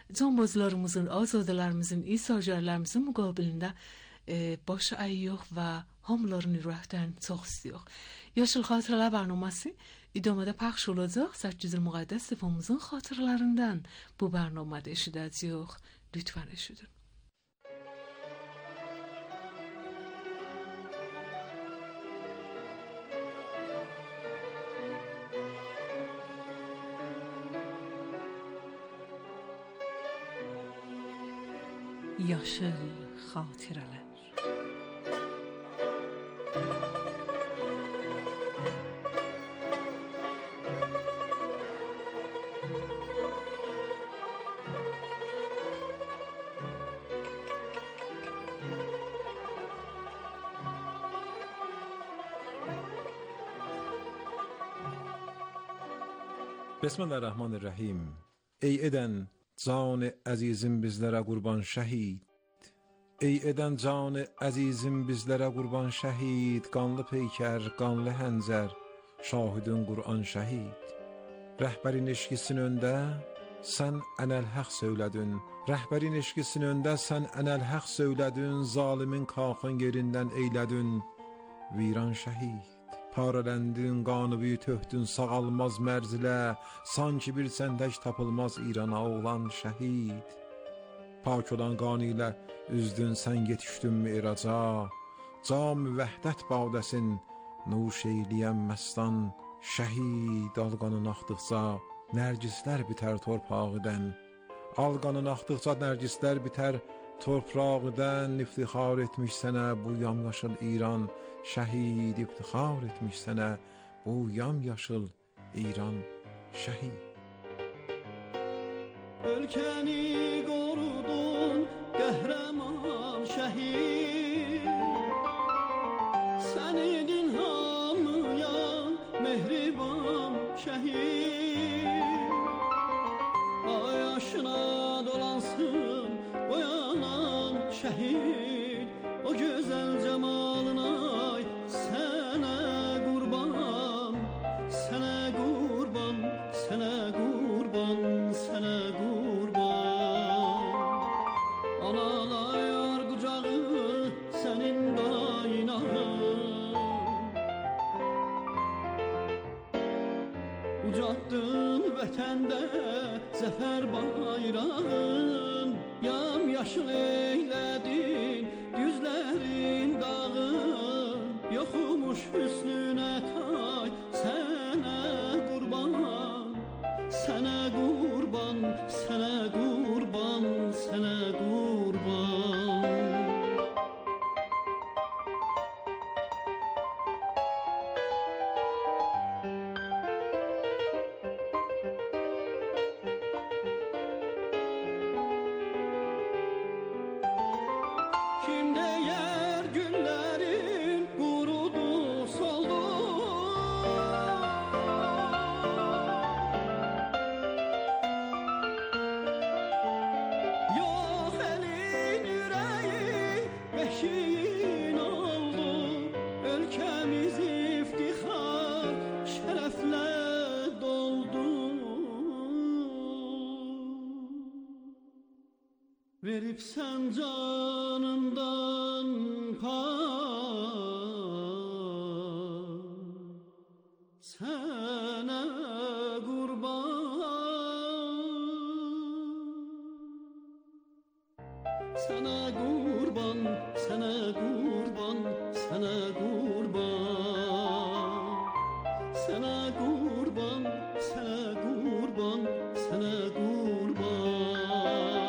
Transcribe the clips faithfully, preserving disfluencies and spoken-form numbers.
cambazlarımızın, azadələrimizin, İsa'cərlərimizin müqabilində e, baş əyiyox və hamıların ürəkdən çox istəyiyox. Yaşıl Xatirələr bərnaməsi idamada pəxş olacaq. Səkkiz-il müqəddəs Stefamızın xatirələrindən bu bərnamədə eşidəcəyik. Lütfən eşidin. Yaşıl Xatirələr. Bismillahirrahmanirrahim. Ey edən can əzizim bizlərə qurban şəhid. Ey edən can əzizim bizlərə qurban şəhid. Qanlı peykər, qanlı həncər, şahidin Qur'an şəhid. Rəhbərin eşqisin öndə, sən ənəl həq söylədin. Rəhbərin eşqisin öndə, sən ənəl həq söylədin. Zalimin qalxın yerindən eylədin, viran şəhid. Parələndin, qanıbı töhdün, sağalmaz mərzilə. Sanki bir səndək tapılmaz İrana oğlan şəhid. Pak olan qanı ilə üzdün, sən yetişdin miraca. Cam vəhdət badəsin, nuş eyləyən məstan şəhid. Alqanın axdıqca nərgislər bitər torpağıdan. Alqanın axdıqca nərgislər bitər torpağıdan. İftixar etmiş sənə bu yamyaşıl İran şəhid. İftixar etmiş sənə bu yamyaşıl İran şəhid. Ölkəni qorudun qəhrəman şəhid. Sən idin hamıya mehriban şəhid. Ay yaşına dolansın boyanan şəhid. O gözəl cəmalına sənə qurban, sənə qurban, sənə qurban, sənə qurban. Analar qucağı sənin qaynağın. Ucatdın vətəndə zəfər bayrağın. Yam yaşıl eylədin düzlərin dağın. Yoxumuş hüsnünə tay sənə qurban, sənə qurban, sənə qurban, sənə qurban. Verip sen canından pay, sana kurban, sana kurban, sana kurban, sana kurban, sana kurban, sana kurban, sana kurban.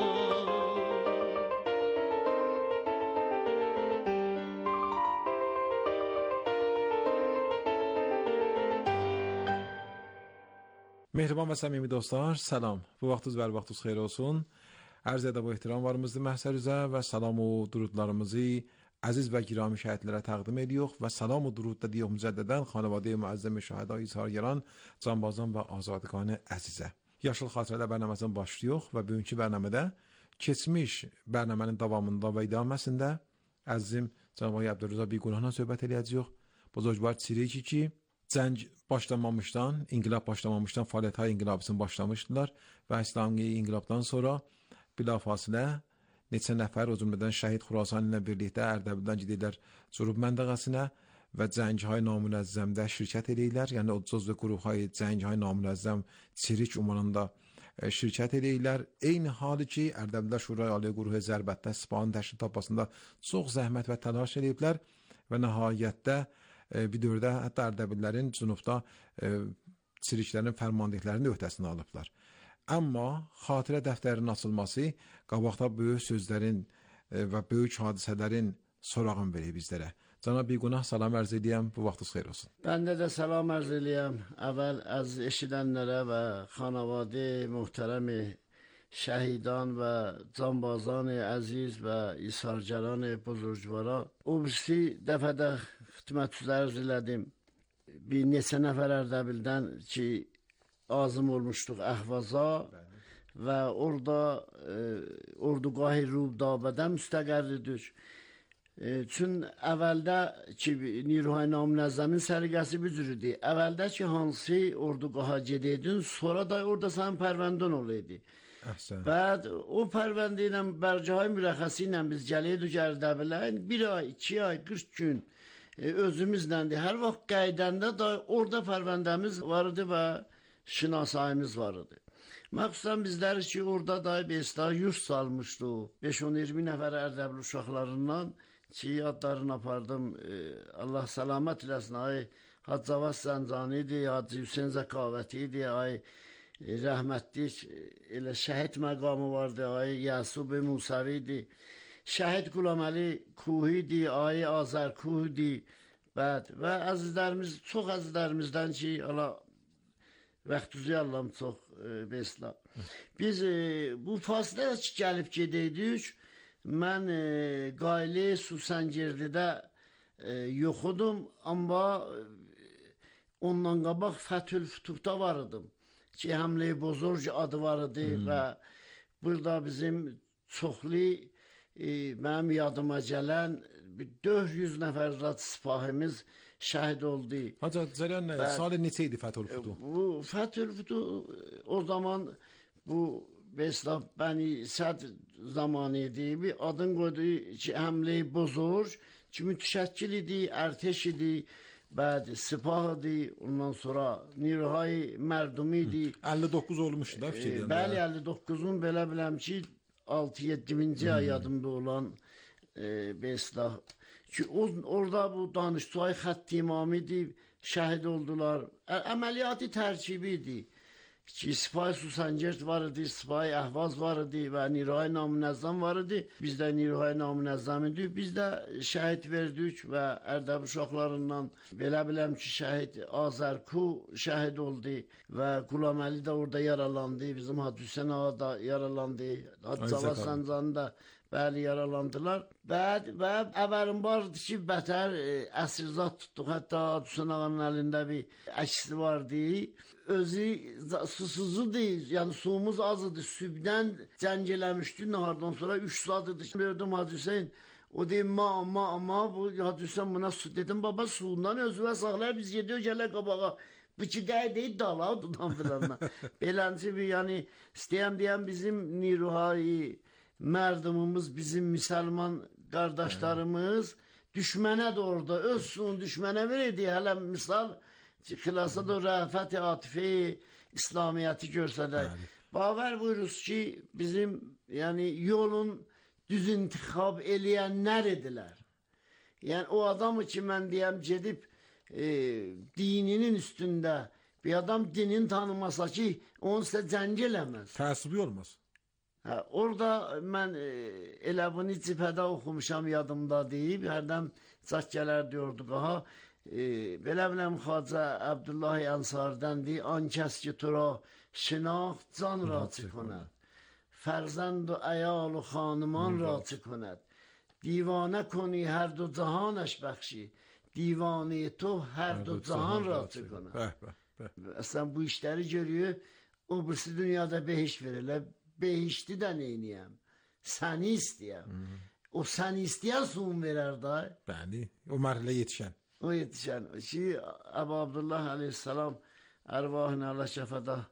Mehriban və səmimi dostlar, salam. Bu vaxtınız və vaxtınız xeyir olsun. Ərz edəb və ehtiramlarımızı məhsər üzə və salam و درودlarımızı əziz və girami şəhidlərə təqdim edirik və salam و درود da deyirik mücəddədən xanəvadə müəzzəm şəhidai izhargəran, canbazan və azadqan əzizə. Yaşıl Xatirələr bərnaməsindən başlayıq və bugünkü bərnamədə keçmiş bərnamənin davamında və idaməsində əzizim Cənab Əbdülrəza Biqunahla söhbət edəcəyik. Buzurgvar çirik ki, Cəng başlamamışdan, inqilab başlamamışdan fəaliyyət inqilabısını başlamışdılar və İslami inqilabdan sonra Bilafasilə neçə nəfər, o cümlədən şəhid Xurasan ilə birlikdə Ərdəbildən gedirlər Cənub məntəqəsinə və Cənghay Namünəzzəmdə şirkət edirlər. Yəni o cüzdə qruphay Cənghay Namünəzzəm Çirik ünvanında şirkət edirlər. Eyni halı ki, Ərdəbildə Şurای Ali Quruhu Zərbətdə Sipahin təşkil tapasında çox zəhmət və təlaş ediblər və nəhayətdə bir dövrdə hətta Ərdəbillərin cənubda Çiriklərin fərmandehlərinin öhdəsini alıblar. Amma xatirə dəftərinin açılması qabaqda böyük sözlərin və böyük hadisələrin sorağın verir bizlərə. Cənab Biqunah, salam ərz edirəm, bu vaxtınız xeyir olsun. Bəndə də salam ərz edirəm. Əvvəl az eşidənlərə və xanavadə möhtərəmi şəhidan və canbazan əziz və isargəran buzurgvara o birisi dəfədə xidmət üzərə elədim. Bir neçə nəfər Ərdəbildən ki azım olmuşduq Əhvaza və orada e, Ordugahı Rubdabədə müstəqərridir. E, çün əvvəldə ki Niruhay Namünəzzəmin səliqəsi bu cürdür. Əvvəldə ki hansı Ordugaha gedəydin, sonra da orada sənin pərvəndən olaydı. Əhsən. Bəd o pərvəndə ilə bərcahay mürəxəsi ilə biz gəliydik Ərdəbilə. Bir ay, iki ay, qırx gün e, özümüzləndir. Hər vaxt qəydəndə da orada pərvəndəmiz vardı və şinasayımız vardı. Məxsusən bizlər ki orada da bestar yurt salmışdı. beş on iyirmi nəfər Ərdəbil uşaqlarından ki adlarını apardım. E, Allah salamat eləsin. Ay Haccavad Səncani idi, Hacı Hüseyin Zəkavəti idi, ay e, rəhmətlik elə şəhid məqamı vardı, ay Yasub Musavi idi. Şəhid Qulaməli Kuhi idi, ay Azər Kuhi idi. Bəd və əzizlərimiz, çox əzizlərimizdən ki Allah vaxtınızı Allah'ım çox e, besla. Biz e, bu fasilədə ki gəlib gedəydik, mən e, Qayli Susəngirdidə e, yoxudum, amma e, ondan qabaq Fəthül Fütuhda varıdım. Ki Həmlə-i Bozorg adı vardı hmm. və burada bizim çoxlu e, mənim yadıma gələn dörd yüz nəfər zat sipahimiz şəhid oldu. Hacı Cəryan nə? Salı neçə idi Fəthül Fütuh? Bu Fəthül Fütuh o zaman bu Besla Bəni Səd zamanı idi. Bir adın qoydu ki Həmlə-i Bozorg ki mütəşəkkil idi, ərteş idi, bəd sipah idi, ondan sonra Niruhay Mərdumi idi. əlli doqquz olmuşdu da fikir deyəndə. Bəli, əlli doqquzun belə biləm ki altı yeddinci ay yadımda olan e, Besla ki o, orada bu Danıştay Xətt İmamı idi, şəhid oldular. Ə əməliyyatı tərkibi idi. Ki Sipahi Susəngird var idi, Sipahi Əhvaz var idi və Niruhay Namünəzzəm var idi. Biz də Niruhay Namünəzzəm idik. Biz də şəhid verdik və Ərdəbil uşaqlarından belə biləm ki şəhid Azərku şəhid oldu və Qulaməli də orada yaralandı. Bizim Hacı Hüseyin ağa da yaralandı. Hacı Cavad Səncani də bəli yaralandılar. Bəd və əvvəlin vardı ki, bətər e, əsrizat tutduq. Hətta Hacı Hüseyin ağanın əlində bir əksi vardı. Özü susuzdur, yəni suyumuz az idi. Sübdən cəng eləmişdi, nahardan sonra üç saat idi. Gördüm Hacı Hüseyin, o deyim, ma, ma, ma, bu Hacı Hüseyin buna su. Dedim, baba suyundan özüvə saxlar, biz gediyor gələ qabağa. Bu ki dəy deyil, dala, dudan filanla. Beləncə bir, yəni, istəyəm deyəm bizim Niruhay mərdumumuz, bizim müsəlman qardaşlarımız düşmənə də orada, öz suyun düşmənə verirdi. Hələ misal, xilasa da rəfət-i atifi İslamiyyəti görsədək. Baver buyuruz ki, bizim yəni yolun düz intixab eləyənlər edilər. Yəni o adamı ki, mən deyəm, gedib e, dininin üstündə bir adam dinin tanımasa ki, onu sizə cəng eləməz. Təəssübi olmaz. Hə, orada mən e, elə bunu cibhədə oxumuşam, yadımda deyib, hərdən çat gələr diyorduk, aha, e, belə biləm Xacə Əbdullahi Ənsar'dəndir, an kəs ki tura şinaxt can raçı konəd, fərzənd-u əyal-u xanıman raçı konəd, divanə koni hər du cahanəş bəxşi, divanə to hər du cahan raçı konəd. Əslən bu işləri görüyor, o birisi dünyada behiş verirlər. Behişti də neyniyəm? Səni istəyəm. Hmm. O səni istəyən suyun verər da. Bəli, o mərhələ yetişən. O yetişən. Ki, Əbu Abdullah aleyhissalam ərvahını Allah şəfədə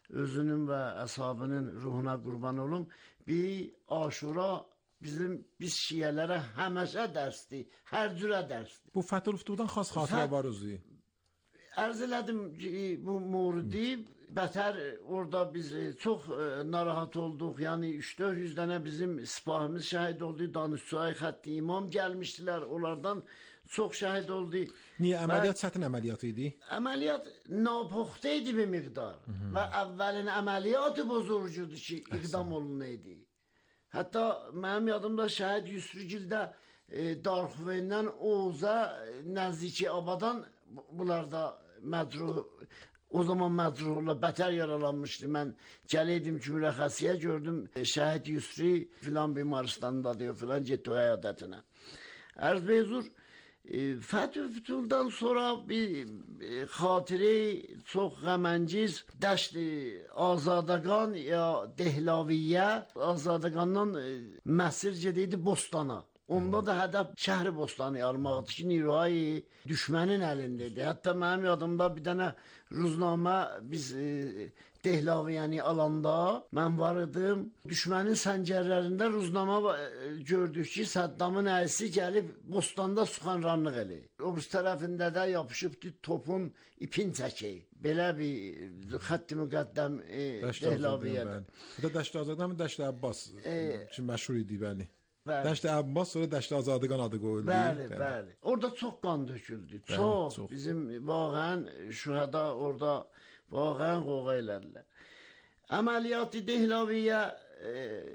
özünün və əshabının ruhuna qurban olum. Bir Aşura bizim biz şiələrə həmişə dərsdir, hər cürə dərsdir. Bu Fəthül Fütuhdan xas xatirə Fət- var özü. Ərz elədim ki, bu murdi bətər orada biz e, çox e, narahat olduq. Yəni üç dörd yüz dənə bizim sipahımız şəhid oldu. Danışçay xətti imam gəlmişdilər. Onlardan çox şəhid oldu. Niyə əməliyyat çətin əməliyyat idi? Əməliyyat napuxta idi bir miqdar. Və əvvəlin əməliyyatı bozurcudur ki, iqdam olunaydı. Hətta mənim yadımda şəhid Yusrigildə e, Darxuvendən Oğuz'a nəzdiki Abadan bu- bunlar da məcruh, o zaman məcruhla bətər yaralanmışdı. Mən gələydim ki, mürəxəsiyə gördüm, e, şəhid Yusri filan bimaristanda diyor filan getdi o əyadətinə. Ərz beyzur, e, Fəthül Fütuhdan sonra bir e, xatirə çox qəməngiz dəşt e, Azadaqan ya Dehlaviyyə, Azadaqandan e, Məsir gediydi Bostana. Onda da hədəf şəhri Bostanı almaqdır ki, Niroyi düşmənin əlindədir. Hətta mənim yadımda bir dənə ruznamə biz e, Dehlaviyyəni alanda mən var idim. Düşmənin səncərlərində ruznamə e, gördük ki, Səddamın əlisi gəlib Bostanda suxanranlıq eləyir. O bir tərəfində də yapışıbdı topun ipin çəki. Belə bir xətti müqəddəm e, Dehlaviyyədə. Bu da Dəşt Azadqan, Dəşt Əbbas ki, məşhur idi, bəli. Bəli. Dəşt Əbbas sonra Dəşt Azadqan adı qoyuldu. Bəli, bəli. Orada çox qan döküldü. Çox. çox. Bizim vaqəən şühəda orada vaqəən qoğa elədilər. Əməliyyat-ı Dehlaviyyə e,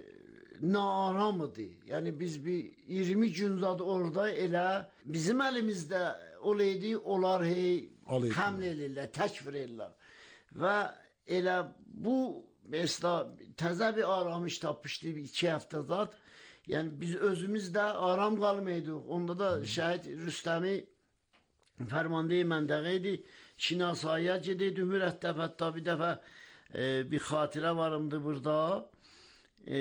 naaram idi. Yəni biz bir iyirmi gün zad orada elə bizim əlimizdə olaydı, onlar hey Alaydı. həml elirlər, təkfir elirlər. Və elə bu mesela təzə bir aramış tapmışdı bir iki həftə zad. Yəni biz özümüz də aram qalmaydıq. Onda da şəhid Rüstəmi fərmandeyi məndəqə idi. Şinasaya gediydi mürəttəb. Hətta bir dəfə e, bir xatirə varımdı burada. E,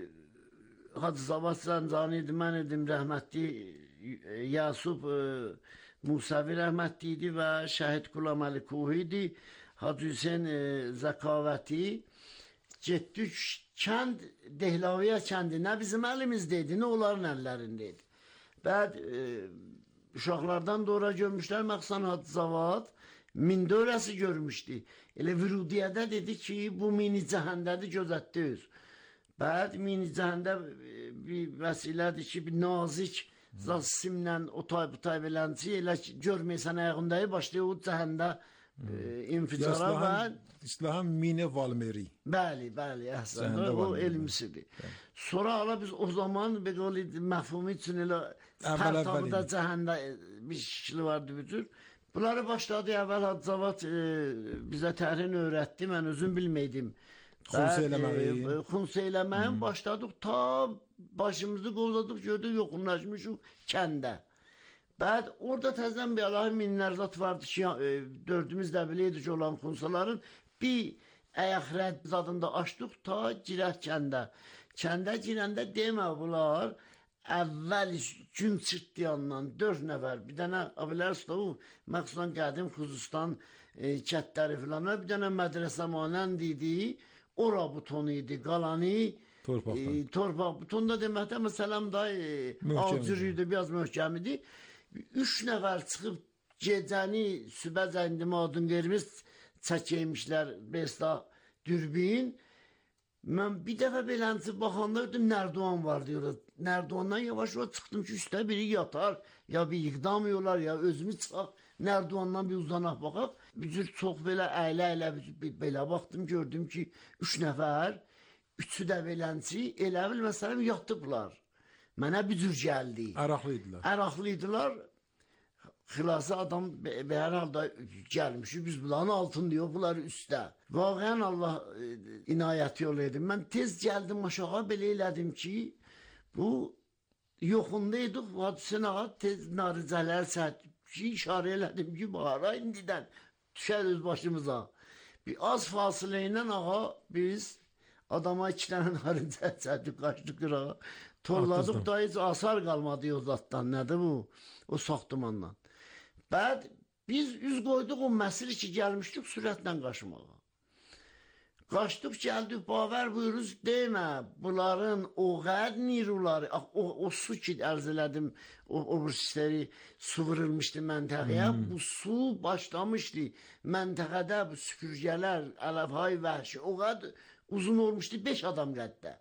Hacı Zavat Zəncani idi, mən idim rəhmətli e, Yasub e, Musavi rəhmətli idi və şəhid Qulam Əli Kuhi idi. Hacı Hüseyin e, Zəkavəti. Getdik kənd Dehlaviyyə kəndi nə bizim əlimizdeydi, nə onların əllərindeydi. Bəd e, uşaqlardan da ora görmüşlər Məxsan Hacı Zavad mindörəsi görmüşdü. Elə Vürudiyədə dedi ki, bu mini cəhəndədir, gözətdi öz. Bəd mini cəhəndə e, bir vəsilədir ki, bir nazik zaz simlə o tay bu tay belənci elə ki, görməyəsən ayağındayı başlayır o cəhəndə e, inficara və İslahan Mine Valmeri. Bəli, bəli, əhsən. Zəhəndə O var. elmisidir. Sonra hala biz o zaman bir qoli məfhumi üçün elə Əvvəl pərtabı əvvəl da idi. cəhəndə e, bir şəkli vardı bütün. Bunları başladı əvvəl Hacı Zavad e, bizə tərin öyrətdi. Mən özüm bilməydim. Xunsa Bəli, eləməyi. e, Xunsa eləməyin başladıq ta başımızı qovladıq gördük yoxunlaşmışıq kəndə. Bəd orada təzən bir Allahı minlərzat vardı ki, e, dördümüz də biləydik olan xunsaların bir ayaq rədd zadında açdıq ta girək kəndə. Kəndə girəndə demə bunlar əvvəl gün çıxdı yandan dörd nəfər, bir dənə Abilər Stovu, məxsusən qədim Xuzustan e, kətləri filan, bir dənə mədrəsə manənd idi, ora butonu idi, qalanı Torpaqdan. e, torpaq butonda deməkdə məsələn da e, Möhkəm alcırıydı, biraz möhkəm idi. Üç nəfər çıxıb gecəni sübə zəndimə adın vermiş çəkəymişlər Besda dürbün. Mən bir dəfə belənci baxanda gördüm Nərdoğan var diyorlar. Nərdoğandan yavaş yavaş çıxdım ki üstə biri yatar, ya bir yıqdamıyorlar ya özümü çıxaq. Nərdoğandan bir uzanaq baxaq. Bir cür çox belə əylə-əylə belə baxdım gördüm ki üç nəfər, üçü də belənci elə bil məsələn yatıblar. Mənə bir cür gəldi. Əraqlı idilər. Əraqlıydılar. Xilası adam be, be hər halda gəlmişik. Biz bunların altın diyor, bunları üstə. Vaqəən Allah e, inayəti yol edim. Mən tez gəldim aşağı belə elədim ki, bu yoxundaydıq. Hadisən ağa tez naricələr səhət ki, işarə elədim ki, bahara indidən düşər öz başımıza. Bir az fasilə ilə ağa biz adama iki dənə naricə səhətlik qaçdıq qırağa. Torladıq da heç asar qalmadı o zatdan. Nədir bu? O saxtımandan. Bəd biz üz qoyduq o məsir ki gəlmişdik sürətlə qaçmağa. Qaçdıq gəldik, baver buyuruz, demə, bunların o qəd niruları, o, o su ki, ərz elədim, o, o bursisləri su vırılmışdı məntəqəyə, hmm. bu su başlamışdı məntəqədə, bu süpürgələr, ələfhay vəhşi, o qəd uzun olmuşdu, beş adam qəddə.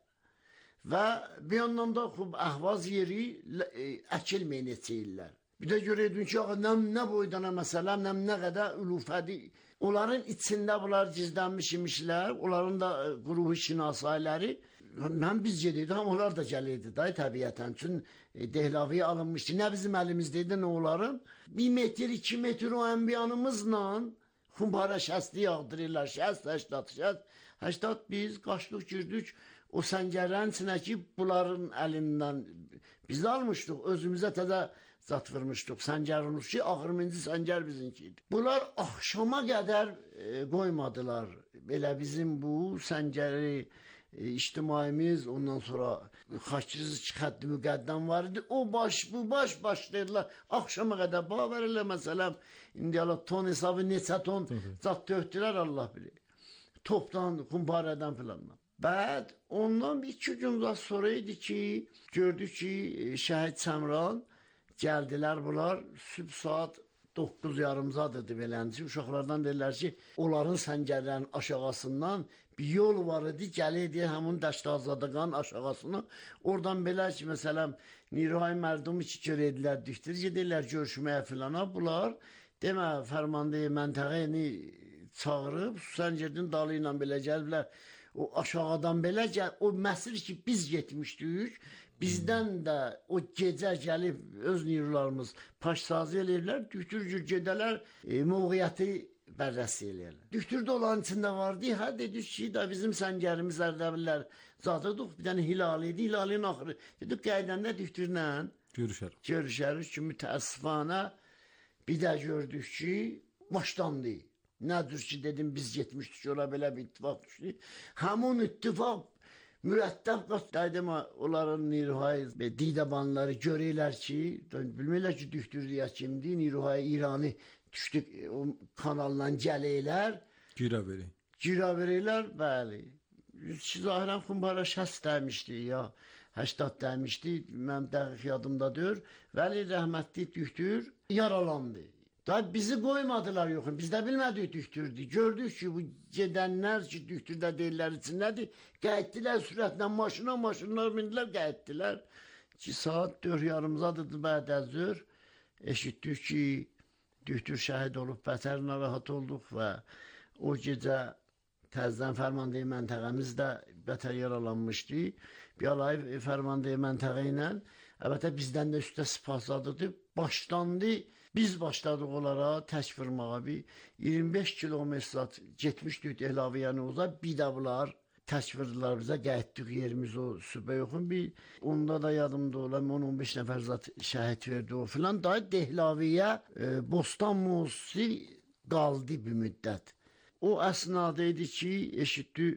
Və bir yandan da xub, əhvaz yeri e, əkilməyin etçəyirlər. Bir də görəydin ki, nə, nə boydana məsələn, nə, nə qədər ülufədi. Onların içində bunlar gizlənmiş imişlər, onların da quruhu şinasayləri. Mən biz gedirdik, amma onlar da gəlirdi da təbiətən. Çünki e, Dehlaviyə alınmışdı. Nə bizim əlimizdeydi, nə onların. Bir metr, iki metr o ənbiyanımızla xumbara şəsli yağdırırlar. Şəst, həştat, şəst, həştat biz qaçdıq, girdik. O səngərlərin içinə ki, bunların əlindən biz almışdıq, özümüzə təzə zat vurmuşduq. Səngər olmuş ki, axırıncı səngər bizimkiydi. Bunlar axşama qədər e, qoymadılar. Belə bizim bu səngəri e, ictimaimiz, ondan sonra xaçsız xətti müqəddəm var idi. O baş, bu baş başlayırlar. Axşama qədər baver elə məsələn, indi ala ton hesabı neçə ton zat döktülər Allah bilir. Topdan, kumbarədən filandan. Bəd ondan bir iki gün sonra idi ki, gördük ki, Şəhid Səmran gəldilər bunlar, sübh saat doqquz yarımzadır belənci. Uşaqlardan deyirlər ki, onların səngərlərin aşağısından bir yol var idi, gəlirdi həmin Dəştazadaqanın aşağısına. Oradan belə ki, məsələn, Niruhay mərdumi ki, görəydilər, düşdür, gedirlər görüşməyə filana. Bunlar, demə, fərmandeyi məntəqəni çağırıb, səngərin dalı ilə belə gəliblər. O aşağıdan belə gəl, o məsir ki, biz getmişdik, bizdən də o gecə gəlib öz nirularımız paşsazı eləyirlər, düktür gedələr, e, mövqiyyəti bərrəsi eləyirlər. Düktürdə olan içində vardı, hə dedik ki, da bizim səngərimiz ərdəbillər zadırdıq, bir dənə hilali idi, hilalinin axırı. Dedik, qəydəndə düktürlə görüşərik. Görüşərik ki, mütəəssifanə bir də gördük ki, başlandı. Nədir ki, dedim, biz getmişdik, ola belə bir ittifaq düşdü. Həmin ittifaq mürəttəb qatdaydım, onların Niruhay və Didəbanları görürlər ki, bilmirlər ki, düşdürdüyə kimdir, Niruhay İranı düşdük, o kanaldan gəlirlər. Girə verir. Girə verirlər, bəli. Zahirən xumbara şəst dəmişdi, ya həştat dəmişdi, mənim dəqiq yadımda deyir. Vəli rəhmətli düşdür, yaralandı. Da bizi qoymadılar yoxun, biz də bilmədik düşdürdü. Gördük ki, bu gedənlər ki, düşdürdə deyirlər içindədir, qayıtdilər sürətlə maşına, maşınlar mindilər, qayıtdilər. Ki, saat dörd yarımzadır, bəd-əzür, eşitdik ki, düşdür şəhid olub, bətər narahat olduq və o gecə təzdən fərmandeyi məntəqəmiz də bətər yaralanmışdı. Bir alay fərmandeyi məntəqə ilə, əlbəttə bizdən də üstə sipasladırdı, başlandı. Biz başladıq onlara tək vurmağa, bir iyirmi beş kilometr getmişdik Dehlaviyəni uza, bir də bunlar tək vurdular bizə, qayıtdıq yerimiz o sübə yoxun, bir onda da yadımda olan on on beş nəfər zat şəhid verdi o filan, da Dehlaviyə e, Bostan Musi qaldı bir müddət. O əsnada idi ki, eşitdi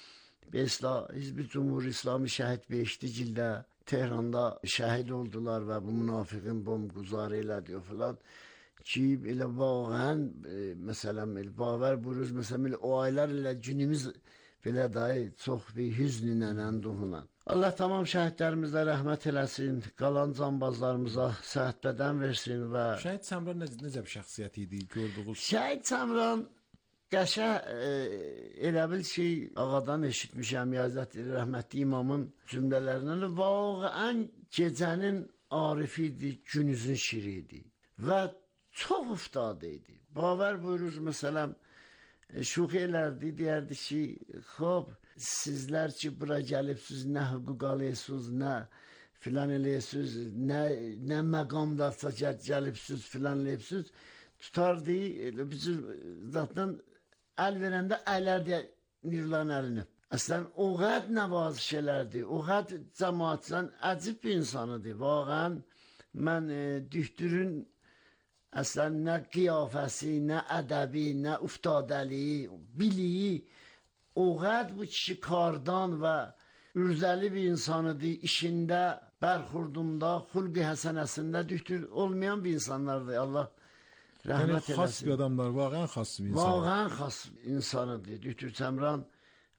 Hizb-i Cumhur İslami şəhid beşdi cildə Tehranda şəhid oldular və bu münafiqin bombguzarı elədi o filan ki, elə vağən, e, məsələn, baver buyuruz, məsələn, o aylar elə günümüz belə dayı çox bir hüznlə, ənduhla. Allah tamam şəhidlərimizə rəhmət eləsin, qalan canbazlarımıza səhət bədən versin və... Şəhid Səmran necə, necə bir şəxsiyyət idi, gördüğünüz? Şəhid Səmran qəşə e, elə bil ki, ağadan eşitmişəm, Yazət rəhmətli imamın cümlələrindən, vaqəən gecənin arifi idi, günüzün şiri idi və çox uftadı idi. Baver buyurur, məsələn, e, şuxi elərdi, deyərdi ki, xob, sizlər ki, bura gəlibsiz, nə hüquq alıyorsunuz, nə filan eləyəsiniz, nə, nə məqamdarsa gəlibsiz, filan eləyəsiniz, tutardı, bizim zatdan əl verəndə əylər deyə nirlərin əlini. Əslən, o qəd nəvaziş elərdi, o qəd cəmaatçıdan əcib bir insanıdır. Vağən, mən e, düşdürün əslən nə qiyafəsi, nə ədəbi, nə uftadəliyi, biliyi, o qəd bu kişi kardan və ürzəli bir insanıdır, işində, bərxurdunda, xulqi həsənəsində düşdür olmayan bir insanlardır. Allah rəhmət yəni, xas bir adamlar, vağən xas bir insan. Vağən xas insanıdır. Dütür Səmran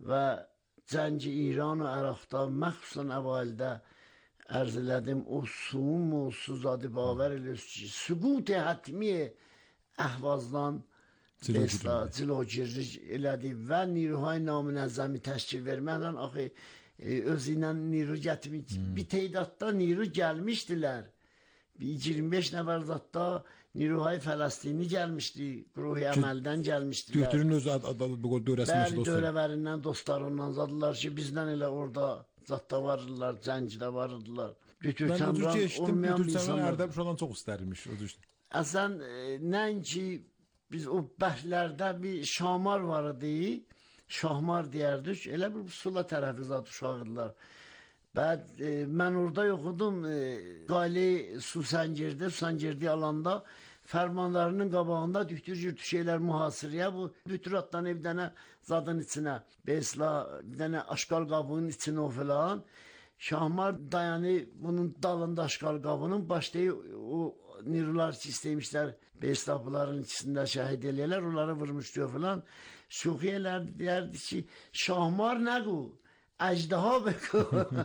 و جنگ ایران و عراق‌da مخصوصا اوایلdə ارز elədim o suyun mevzuzadı باور eləyirsiniz ki süqut hətmi Əhvazdan Besla cilogirlik elədi və Niruhay namünəzzəmi təşkil verməklə axı özü ilə Niru gətirmiş bir teydatda Niru gəlmişdilər. Bir iyirmi beş nəfər zatda Niruhay Fələstini gəlmişdi, Ruhi Əməldən gəlmişdilər. Götürün öz adı bu dövrəsindən dostlar. Bəli, dövrəvərindən dostlar ondan zadılar ki, bizdən elə orada zatda vardılar, cəngdə vardılar. Bütür Səmran olmayan bir insanlar. Ərdəb şolan çox istərilmiş. Əsən nəinki biz o bəhlərdə bir şamar var idi, şahmar deyərdik, elə bir Sula tərəfi zat uşağıdılar. Bəd, e, mən orada yoxudum, e, Qali Susəngirdə, Susəngirdi alanda fərmanlarının qabağında düktür yürtü şeylər mühasirəyə, bu bütür atdan bir dənə zadın içinə, besla bir dənə aşqal qabının içinə o filan. Şahmar dayanı bunun dalında aşqal qabının başlayı o Nirular ki istəymişlər Beystapıların içində şəhid eləyələr, onları vurmuş diyor filan. Şuxiyelər deyərdi ki, Şahmar nə qu? Əcdaha bəqu.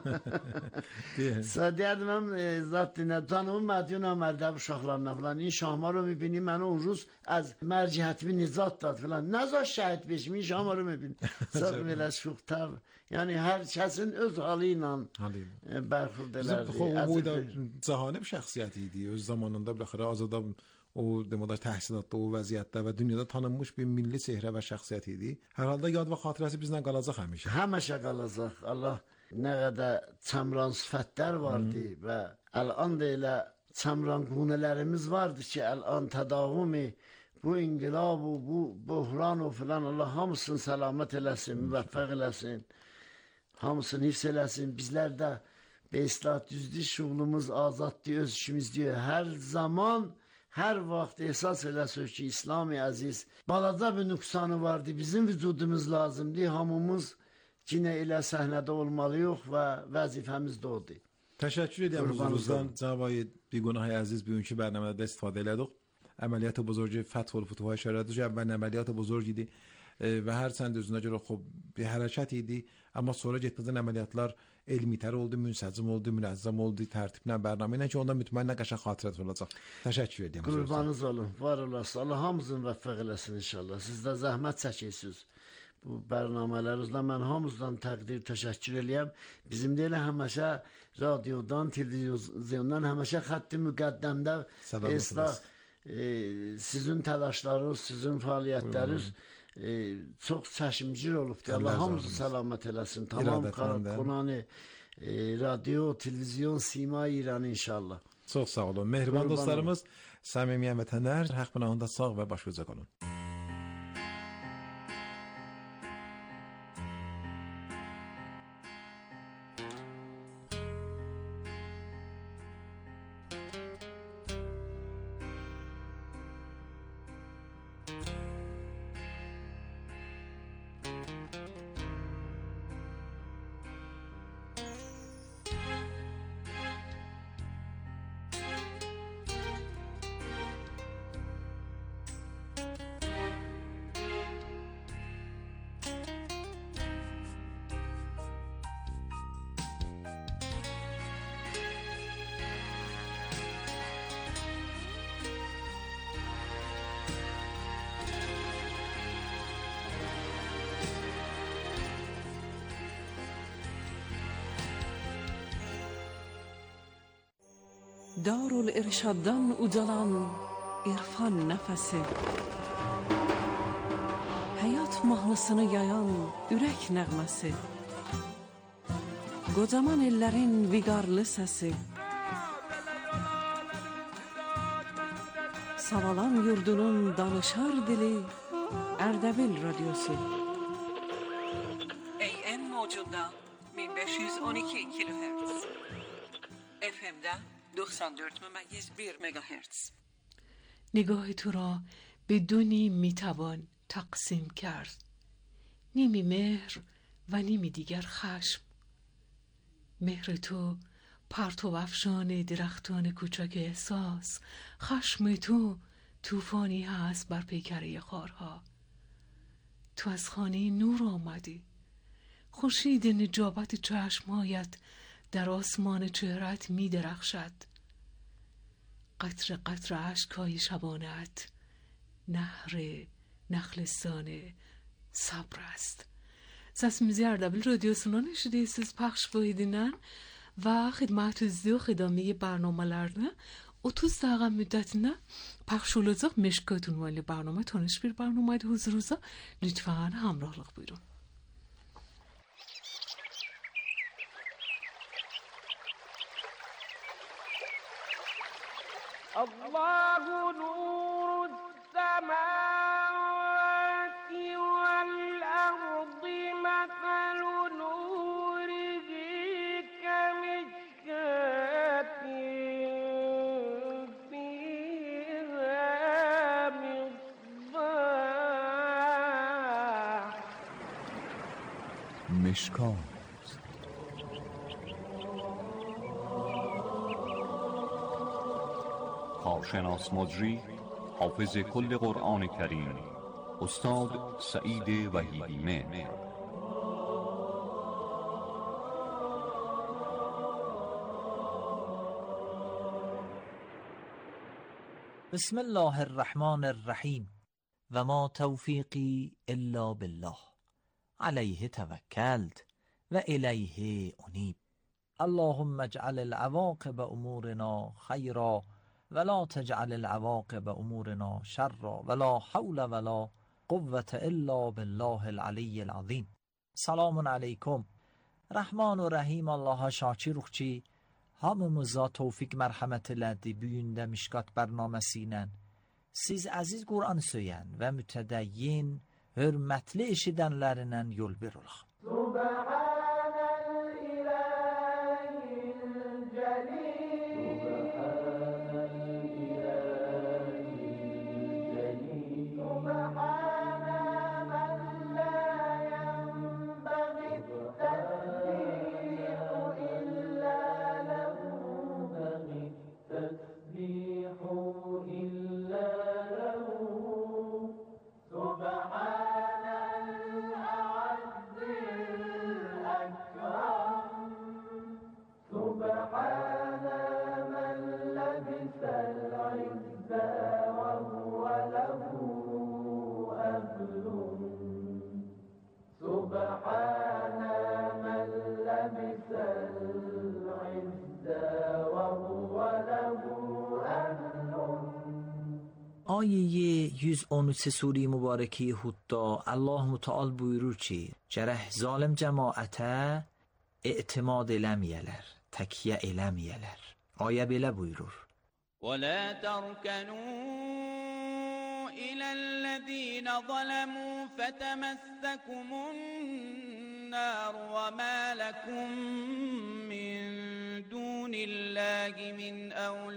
Sadiyədim mən zat dinə, canımın mədyun əməldə uşaqlarına filan. İn Şahmarı mübini mənə on ruz az mərcihətimi nizat dad filan. Nəzə şəhid beşimi Şahmarı mübini. Sağ belə şuxtar. Yəni hər kəsin öz halı ilə bərxurd elərdi. O da cahanə bir şəxsiyyət idi. Öz zamanında biləxərə azada o demədə təhsilatda, o vəziyyətdə və dünyada tanınmış bir milli sehrə və şəxsiyyət idi. Hər halda yad və xatirəsi bizlə qalacaq həmişə. Həmişə qalacaq. Allah nə qədər çəmran sifətlər vardı hmm. və əlan da elə çəmran qunələrimiz vardı ki, əlan tədavumi bu inqilab, bu buhran o filan Allah hamısını səlamət eləsin, müvəffəq eləsin. Hamısını hifz eləsin. Bizlər də Beslat düzdür, şuğlumuz azaddır, öz işimiz diyor. Hər zaman hər vaxt esas eləsək ki, İslam-ı əziz balaca bir nüqsanı vardı, bizim vücudumuz lazımdır, hamımız yine elə səhnədə olmalıyıq və vəzifəmiz də odur. Təşəkkür edirəm huzurunuzdan. Cavayı Biqonahay əziz bugünkü bərnamədə istifadə elədik. Əməliyyat-ı buzurcu Fəthul Futuhay şərədi ki, əvvəlin əməliyyat-ı buzurc idi və hər səndə özünə görə xob bir hərəkət idi. Amma sonra getmədən əməliyyatlar elmitər oldu, münsəcim oldu, münəzzəm oldu, tərtiblə, bərnamə ilə ki, ondan mütməinlə qəşəng xatirət olacaq. Təşəkkür edirəm. Qurbanınız olun, var olasın. Allah hamımızın vəffəq eləsin inşallah. Siz də zəhmət çəkirsiniz. Bu bərnamələrinizlə mən hamımızdan təqdir, təşəkkür eləyəm. Bizim də elə həməşə radiodan, televizyondan, həməşə xətti müqəddəmdə esna e, sizin təlaşlarınız, sizin fəaliyyətləriniz e, çox çəşimcir olubdur. Allah hamımızı səlamət eləsin. Tamam Konani e, radio, televizyon, sima İran inşallah. Çox sağ olun. Mehriban dostlarımız, səmimiyyən vətənlər, haqq pınağında sağ və baş gözə qalın. Darülirşaddan ucalan irfan nəfəsi, həyat mahnısını yayan ürək nəğməsi, qocaman ellərin viqarlı səsi, Savalan yurdunun danışar dili Ərdəbil radyosu. A M mövcudda bin beş yüz on iki kilohertz, F M'da doksan dört ممیز bir مگاهرتز. نگاه تو را به دو نیم میتوان تقسیم کرد، نیمی مهر و نیمی دیگر خشم. مهر تو پرتو افشان درختان کوچک احساس، خشم تو طوفانی هست بر پیکره خارها. تو از خانه نور آمدی، خورشید نجابت چشمهایت در آسمان چهرت می درخشد. قطر قطر اشکای شبانت نهر نخلستان صبر است. Səsimizi Ərdəbil radiosundan eşidirsiniz, پخش edilen və xidmət izliyor xidami برنامه‌lərdə otuz dəqiqə müddətində پخش olacaq Meşkat ünvanlı برنامه tanış bir برنامه huzurunuza. Lütfen hamrahlık buyurun. Allahu nur semavati vel ardi meselu nurihi kemişkatin fiha misbah. مشکات کارشناس مجری حافظ کل قرآن کریم استاد سعید وحیدی مهر. بسم الله الرحمن الرحیم و ما توفیقی الا بالله علیه توکلت و الیه انیب. اللهم اجعل العواقب امورنا خیرا ولا تجعل العواقب امورنا شرا ولا حول ولا قوة الا بالله العلی العظیم. Selamun aleyküm. Rahman ve Rahim Allah'a şakiruqçi hamımıza tevfik merhamet elədi büyündə Mişkat bərnaməsilə. Siz əziz Qur'an söyən və mütədəyyin, hörmətli eşidənlərinə yol verirək. آیه yüz on üç سوره mübareki Hudda Allah Müteal buyurur ki, gərək zalim cəmaətə etimad eləməyələr, təkyə eləməyələr. Ayə belə buyurur. وَلَا تَرْكَنُوا إِلَى الَّذِينَ ظَلَمُوا فَتَمَسَّكُمُ النَّارُ وَمَا لَكُمْ مِنْ دُونِ اللَّهِ مِنْ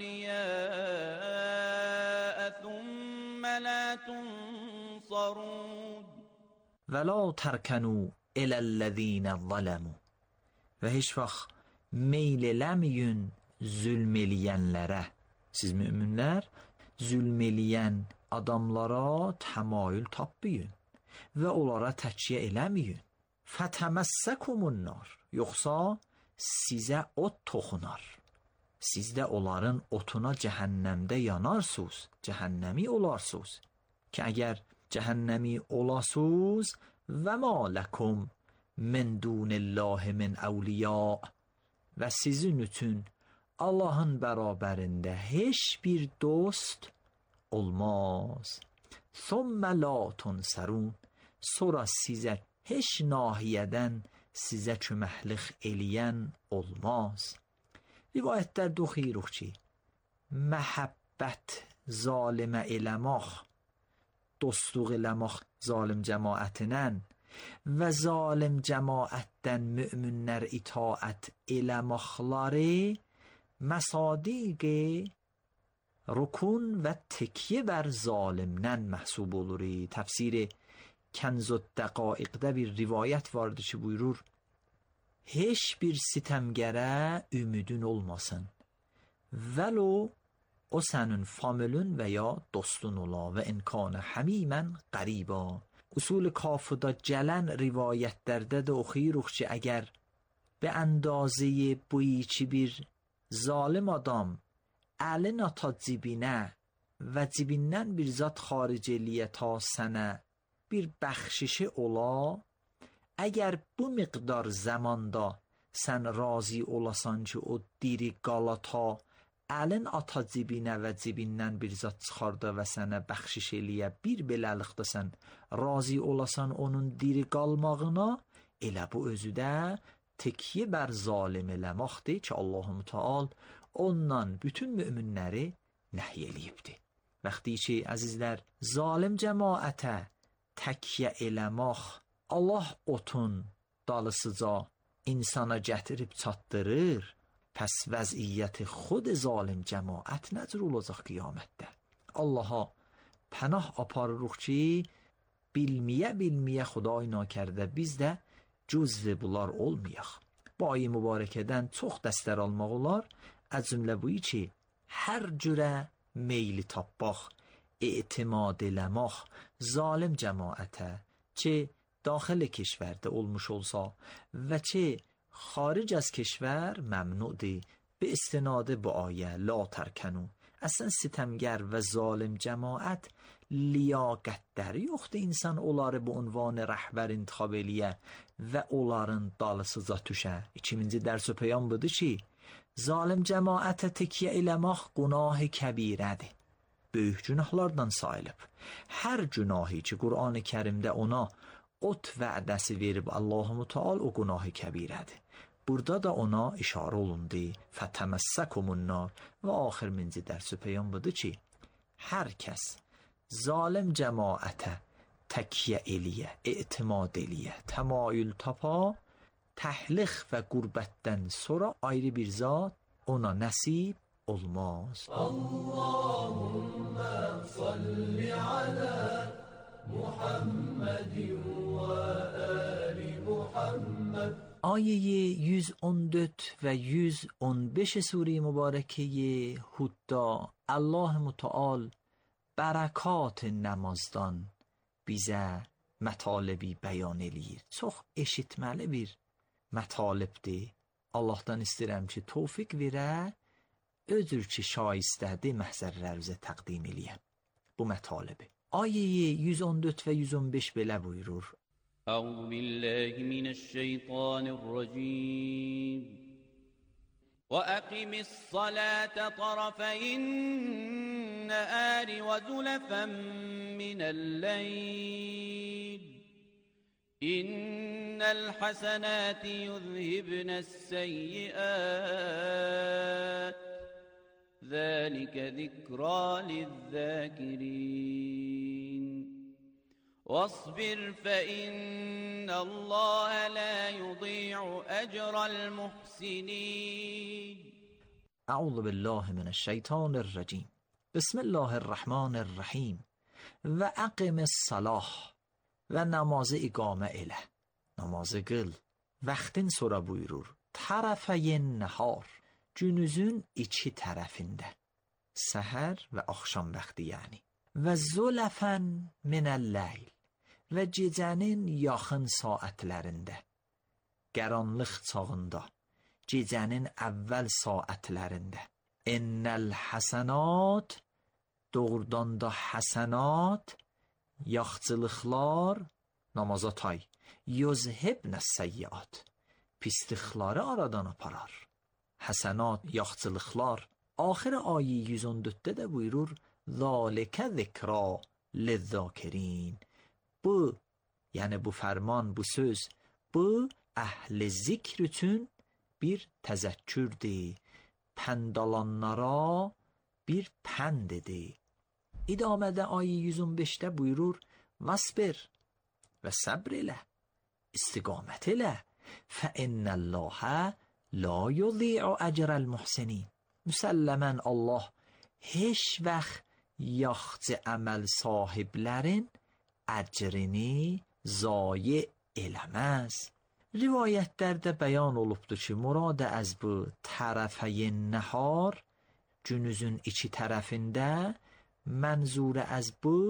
أَوْلِيَاءَ ثُمَّ لَا تُنْصَرُونَ. وَلَا تَرْكَنُوا إِلَى الَّذِينَ ظَلَمُوا və heç vaxt meyl eləməyin zülm eləyənlərə. Siz müminlər zülm eləyən adamlara təmayül tapmayın və onlara təkyə eləməyin. Fətəməssəkumun nar, yoxsa sizə ot toxunar. Siz də onların otuna cəhənnəmdə yanarsınız, cəhənnəmi olarsınız. Ki əgər cəhənnəmi olasınız və ma ləkum min dunillah min əvliya və sizin üçün Allahın bərabərində heç bir dost olmaz. Thumma la tunsarun, sonra sizə heç nahiyədən sizə köməklik eləyən olmaz. Rivayətlərdə oxuyuruq ki, məhəbbət zalimə eləmək, dostluq eləmək zalim cəmaətinən və zalim cəmaətdən müminlər itaət eləməkləri məsadiq rukun və tekye bər zalimdən məhsub olur. Təfsir Kenz و Dəqaiqdə bir rivayət vardır ki, buyurur, heç bir sitəmgərə ümidin olmasın. Vəlo o sənin familün və ya dostun ola və imkanı həmimən qəriba usul kafıda gələn rivayətlərdə də oxuyuruq ki, əgər به اندازه بویچی bir zalim adam əlin ata cibinə və cibindən bir zat xaric eləyə ta sənə bir bəxşişi ola, əgər bu miqdar zamanda sən razı olasan ki, o diri qala ta əlin ata cibinə və cibindən bir zat çıxarda və sənə bəxşiş eləyə, bir beləlikdə sən razı olasan onun diri qalmağına, elə bu özü də təkyə bər zalim eləmaqdır ki, Allah-u Müteal ondan bütün müminləri nəhy eləyibdir. Vaxtı ki, əzizlər, zalim cəmaətə təkyə eləmək, Allah otun dalısıca insana gətirib çatdırır, pəs vəziyyəti xud zalim cəmaət nəcür olacaq qiyamətdə? Allaha pənah aparırıq ki, bilməyə bilməyə Xuday nakərdə biz də cüzv bunlar olmayaq. Bu ayı mübarəkədən çox dəstər almaq olar. Az cümlə bu ki, hər cürə meyli tapmaq, etimad eləmək zalim cəmaətə, ki daxil keşvərdə olmuş olsa və ki xaric az keşvər məmnudir. Be istinadı bu ayə la tərkənu. Əslən sitəmgər və zalim cəmaət liyaqətləri yoxdur, insan onları bu ünvanı rəhbər intikhab eləyə və onların dalısıca düşə. İkinci dərs-i peyam budur ki, zalim cəmaətə təkyə eləmək günah-ı kəbirədir. Böyük günahlardan sayılıb. Hər günahı ki, Qur'an-ı Kərimdə ona ot vədəsi verib Allah-u Müteal, o günah-ı kəbirədir. Burada da ona işarə olundu. Fətəməssəkumunnar. Və axir minci dərs-i peyam budur ki, hər kəs zalim cəmaətə təkyə eləyə, etimad eləyə, təmayül tapa, təhliq və qürbətdən sonra ayrı bir zat ona nəsib olmaz. Allahümmə salli alə Muhammedin və əli Muhammed. Ayə yüz on dörd və yüz on beş Sure-i Mübarəkəyə Hudda Allah Müteal bərəkat namazdan bizə mətalibi bəyan eləyir. Çox eşitməli bir mətalibdir. Allahdan istəyirəm ki, tövfiq verə, özür ki, şaistədir məhzərlərimizə təqdim eləyəm bu mətalibi. Ayə yüz on dörd və yüz on beş belə buyurur. أعوذ بالله من الشيطان الرجيم وأقم الصلاة طرفي النهار وزلفا من الليل إن الحسنات يذهبن السيئات ذلك ذكرى للذاكرين واصبر فإن الله لا يضيع أجر المحسنين. أعوذ بالله من الشيطان الرجيم. بسم الله الرحمن الرحیم. و اقم الصلاة و نماز اقامه اله، نماز قل وقتین sonra buyurur. Tərəfəyin nəhar, günüzün iki tərəfində, səhər və axşam vaxtı yəni. Və zülfən minəl-leyl, və gecənin yaxın saatlərində, qaranlıq çağında, gecənin əvvəl saatlərində. İnnəl həsənat, doğrudan da həsənat, yaxçılıqlar, namaza tay, yuzhibnəs səyyiat, pislikləri aradan aparar. Həsənat, yaxçılıqlar. Axir ayə yüz on dörddə də buyurur, zəlikə zikra lizzəkirin. Bu, yəni bu fərman, bu söz, bu əhl-i zikr üçün bir təzəkkürdür, pənd alanlara bir pəndidir. İdamədə ayə yüz on beşdə buyurur, vasbir və səbr elə, istiqamət elə, fəinnəlləhə la yuzi'u əcrəl muhsinin. Müsəlləmən Allah heç vaxt yaxçı əməl sahiblərin əcrini zayi eləməz. Rivayətlərdə bəyan olubdur ki, murad az bu tərəfəyin nəhar, günüzün iki tərəfində, mənzur az bu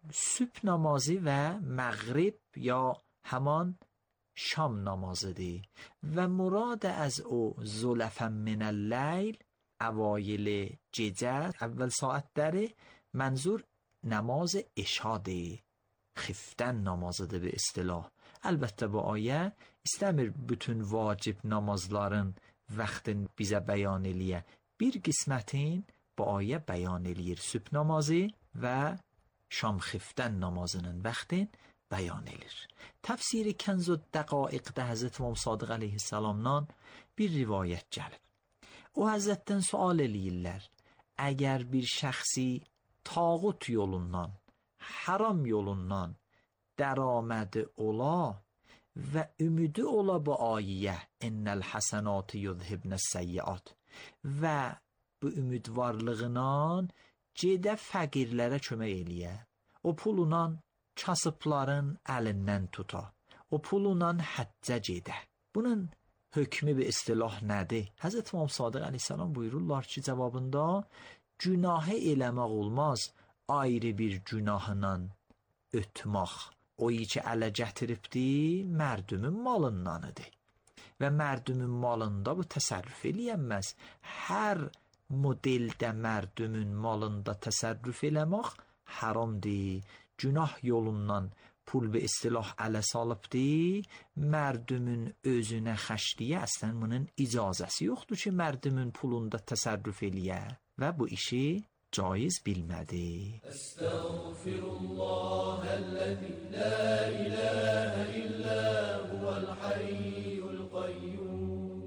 sübh namazı ve mغرب یا همان شام نمازی و مراد از او زلفا من اللیل اوایل gece اول saatleri منظور نماز اشاده خفتن namazıdır به اصطلاح. Əlbəttə bu ayə istəmir bütün vacib namazların vaxtın bizə bəyan eləyə. Bir qismətin bu ayə bəyan eləyir. Sübh namazı və şam xiftən namazının vaxtın bəyan edir. Təfsiri Kənz-ü Dəqaiqdə Həzrət İmam Sadiq əleyhissalamdan bir rivayət gəlib. O Həzrətdən sual eləyirlər. Əgər bir şəxsi tağut yolundan, haram yolundan dərəmədi ola və ümidi ola bu ayə innəl həsənatı yudhibnəs səyyiat və bu ümidvarlığından gedə fəqirlərə kömək eləyə. O pulla kasıbların əlindən tuta. O pulla həccə gedə. Bunun hökmü bir istilah nədir? Həzrət İmam Sadiq əleyhissalam buyururlar ki, cavabında günahı eləmək olmaz, ayrı bir günahla ötmək. O ki ələ gətiribdi, mərdümün malındanıdır. Və mərdümün malında bu təsərrüf eləyənməz. Hər modeldə mərdümün malında təsərrüf eləmək haramdır. Günah yolundan pul bir istilah ələ salıbdır. Mərdümün özünə xəşliyə əslən bunun icazəsi yoxdur ki, mərdümün pulunda təsərrüf eləyə və bu işi caiz bilmədi. Estağfirullahəl-ləzi la iləhə illə huvəl-hayyul qayyum.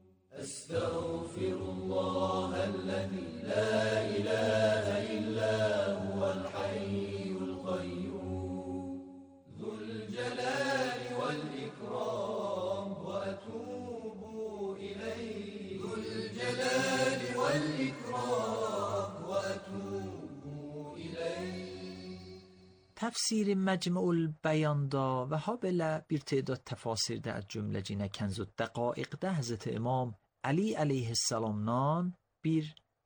Estağfirullahəl-ləzi la iləhə illə huvəl-hayyul qayyum. Zülcəlali vəl-ikram və ətubu iləyh. Zülcəlali vəl-ikram. Tefsir Mecmu'ul Beyan'da ve ha belə bir تعداد tefasirdə az cümləcinə Kənz-ü Dəqaiqdə Həzrət İmam Ali əleyhissalamdan bir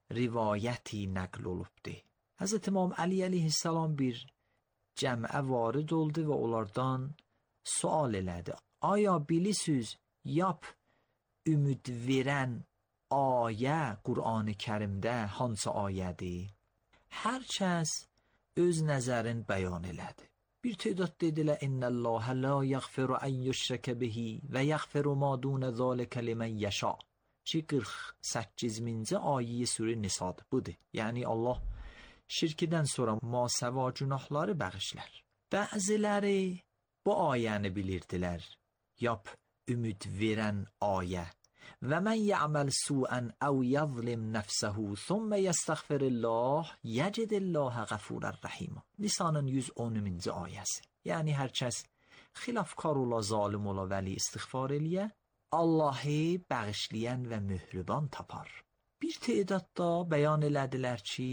rivayəti nəql olubdur. Həzrət İmam Ali əleyhissalam bir cəmə varid oldu və onlardan sual elədi. Aya bilisiz yap ümid verən ayə Qur'an-ı Kərimdə hansı ayədir? Hər kəs öz nəzərin bəyan elədi. Bir تعداد dedilər innəlləhə la yəğfiru ən yüşrəkə bihi və yəğfiru ma dunə zəlikə limən yəşa. Ki qırx səkkizinci ayə Surə Nisadır. Budur. Yəni Allah şirkidən sonra masəva günahları bağışlar. Bəziləri bu ayəni bilirdilər. Yap ümid verən ayə. Və mən yə'məl su'ən əv yəzlim nəfsəhu thumma yəstəğfirillah yəcidillahə qəfurər rəhim. Nisanın yüz onuncu ayəsi. Yəni hər kəs xilafkar ola, zalim ola, vəli istiğfar eləyə, Allahı bağışlayan və möhrüban tapar. Bir تعدادda bəyan elədilər ki,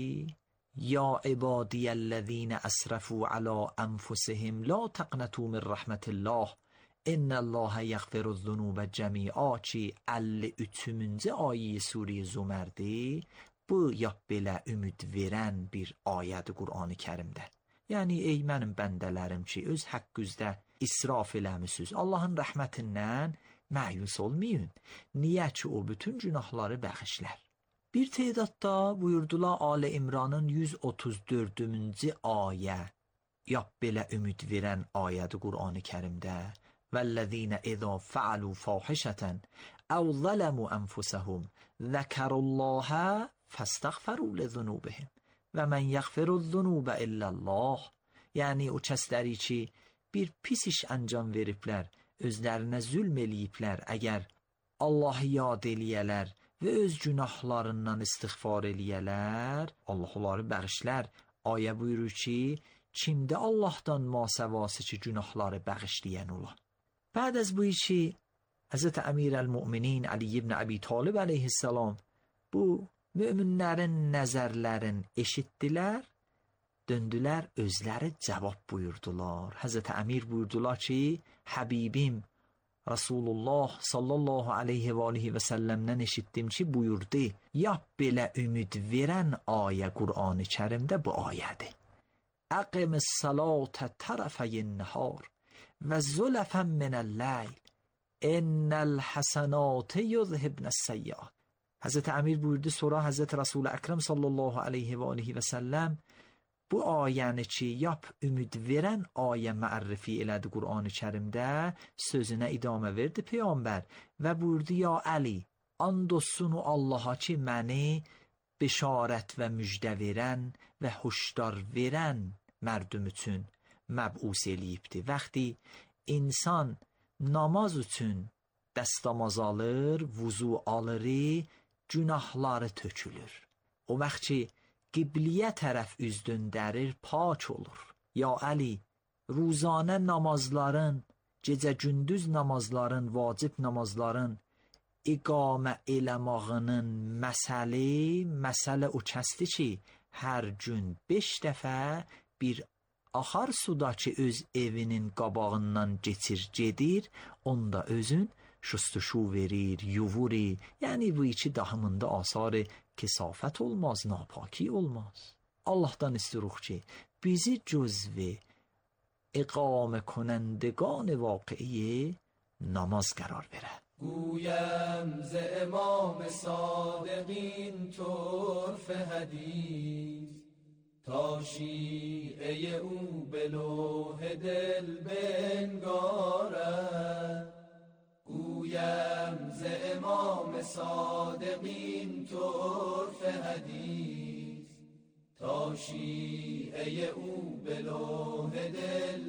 Ya ibadiyyəl-ləzīnə əsrəfu alə ənfusihim la təqnətu min rəhmətillah İnnəlləhə yəğfiruzzunubə cəmi'a ki əlli üçüncü ayə Surə Zümərdir. Bu yap belə ümid verən bir ayədir Qur'an-ı Kərimdə. Yəni ey mənim bəndələrim ki öz haqqınızda israf eləmisiniz. Allahın rəhmətindən məyus olmayın. Niyə ki o bütün günahları bağışlar. Bir تعدادda buyurdular Ali İmranın yüz otuz dördüncü ayə. Yap belə ümid verən ayədir Qur'an-ı Kərimdə. وَالَّذِينَ إِذَا فَعَلُوا فَاحِشَةً أَوْ ظَلَمُوا أَنفُسَهُمْ ذَكَرُوا اللَّهَ فَاسْتَغْفَرُوا لِذُنُوبِهِمْ وَمَنْ يَغْفِرُ الذُّنُوبَ إِلَّا اللَّهُ. Yəni o kəsləri ki bir pis iş anjam veriblər, özlərinə zülm eləyiblər, əgər Allahı yad eləyələr və öz günahlarından istiğfar eləyələr, Allah onları bağışlar. Ayə buyurur ki, kimdə Allahdan masəvası ki günahları bağışlayan ola. بعد از bu işi Həzrət Əmirəl-Müminin Ali ibn Əbi Talib əleyhissalam bu möminlərin nəzərlərin eşitdilər, döndülər, özləri cavab buyurdular. Həzrət Əmir buyurdular ki, Həbibim Rasulullah sallallahu aleyhi və aleyhi və səlləmdən eşitdim ki, buyurdu, yap belə ümid verən ayə Qur'an-ı Kərimdə bu ayədir. اقم الصلاة طرفی النهار و زلفا من اللیل ان الحسنات یذهبن السیئات. Hazreti Amir buyurdu, sonra Hazreti Resul-i Ekrem sallallahu aleyhi ve aleyhi ve sellem bu ayəni ki, yap ümid verən ayə məərrifi elədi Qur'an-ı Kərimdə, sözünə idamə verdi Peyğəmbər və buyurdu, ya Əli, and olsun Allaha ki, məni bişarət və müjdə verən və hoşdar verən mərdum üçün məbus eləyibdi. Vəxti insan namaz üçün dəstəmaz alır, vuzu alır, günahları tökülür. O vaxt ki, qibliyə tərəf üz döndərir, pak olur. Ya Əli, ruzanə namazların, gecə gündüz namazların, vacib namazların iqamə eləmağının məsəli, məsələ o kəsdir ki, hər gün beş dəfə bir axar suda ki, öz evinin qabağından geçir, gedir, onda özün şustuşu verir, yuvuri. Yəni bu iki dahımında asarı kesafət olmaz, napaki olmaz. Allah'tan istiruq ki, bizi cüzvi iqame کنندگان واقعی نماز قرار بره. گویم ز امام صادقین طرف حدیث تا شیعه او به لوح دل بنگارد. گویم ز امام صادقین طرف حدیث تا شیعه او به لوح دل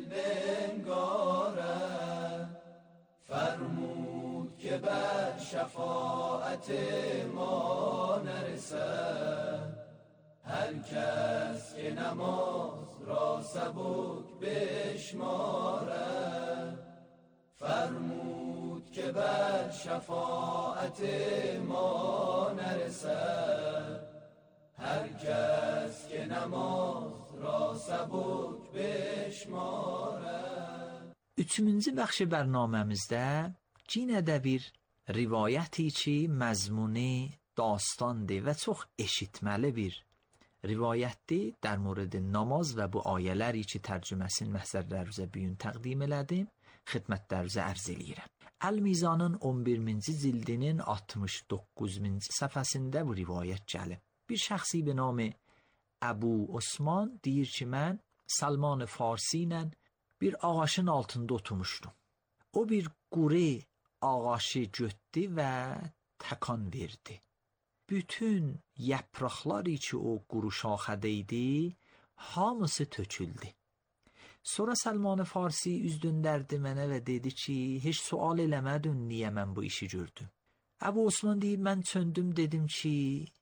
بنگارد. فرمود که بر شفاعت ما نرسد هر کس که نماز را سبک بشمارد. فرمود که بر شفاعت ما نرسد هر کس که نماز را سبک بشمارد. Üçüncü bəxşi bərnaməmizdə yenə də bir rivayəti ki, məzmuni dastandır və çox eşitməli bir rivayətdir در مورد namaz və bu ayələri ki, tərcüməsini məhzərlərinizə bu gün təqdim elədim, xidmətlərinizə ərz eləyirəm. Əl-Mizanın on birinci cildinin altmış doqquzuncu səhifəsində bu rivayət gəlib. Bir şəxsi به نام Əbu Osman deyir ki, mən Salman Farsi ilə bir ağaçın altında oturmuşdum. O bir quru ağaçı götdü və təkan verdi. Bütün yapraqları ki o quru şaxədə idi, hamısı töküldü. Sonra Salman Farsi üz döndərdi mənə və dedi ki, heç sual eləmədin niyə mən bu işi gördüm. Əbu Osman deyir, mən çöndüm dedim ki,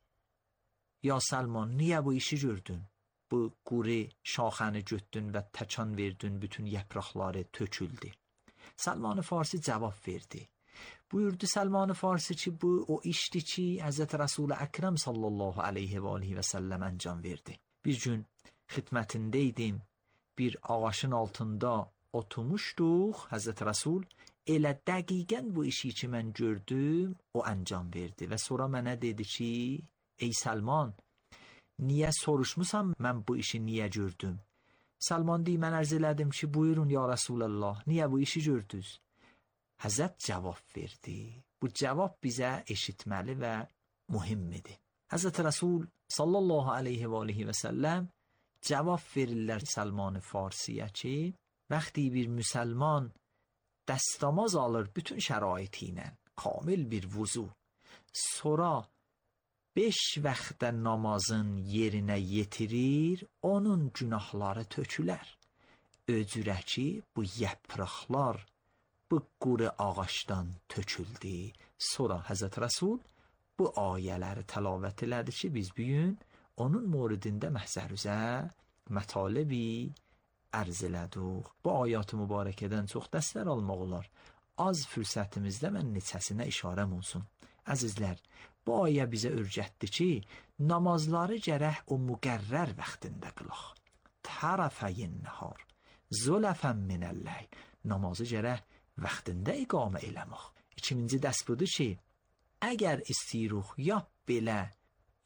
ya Salman, niyə bu işi gördün? Bu quru şaxəni götdün və təkan verdin, bütün yapraqları töküldü. Salman Farsi cavab verdi. Buyurdu Salman Farsi ki, bu o işdir ki, Həzrət Resul-i Əkrəm sallallahu aleyhi və aleyhi və səlləm əncam verdi. Bir gün xidmətindəydim, bir ağaçın altında oturmuşduq, Həzrət Resul elə dəqiqən bu işi ki, mən gördüm, o əncam verdi və sonra mənə dedi ki, ey Salman, niyə soruşmusan mən bu işi niyə gördüm? Salman deyir, mən ərz elədim ki, buyurun ya Rasulallah, niyə bu işi gördünüz? Həzrət cavab verdi. Bu cavab bizə eşitməli və mühimmidir. Həzrət Resul sallallahu aleyhi və aleyhi və səlləm cavab verirlər Salman Farsiyə ki, vəxti bir müsəlman dəstəmaz alır bütün şəraiti ilə, kamil bir vuzu, sonra beş vaxtda namazın yerinə yetirir, onun günahları tökülər. Öcürə ki, bu yapraqlar bu quru ağaçdan töküldü. Sonra Həzrət Rəsul bu ayələri təlavət elədi ki, biz bugün onun moridində məhzərimizə mətalibi ərz elədik. Bu ayat-ı mübarəkədən çox dərslər almaq olar. Az fürsətimizdə mən neçəsinə işarəm olsun. Əzizlər, bu ayə bizə öyrətdi ki, namazları gərək o müqərrər vaxtında qılaq. Tərəfəyin nəhar, zülfən minəl-leyl. Namazı gərək vaxtında iqamə eləmək. İkinci dərs budur ki, əgər istiruq yap belə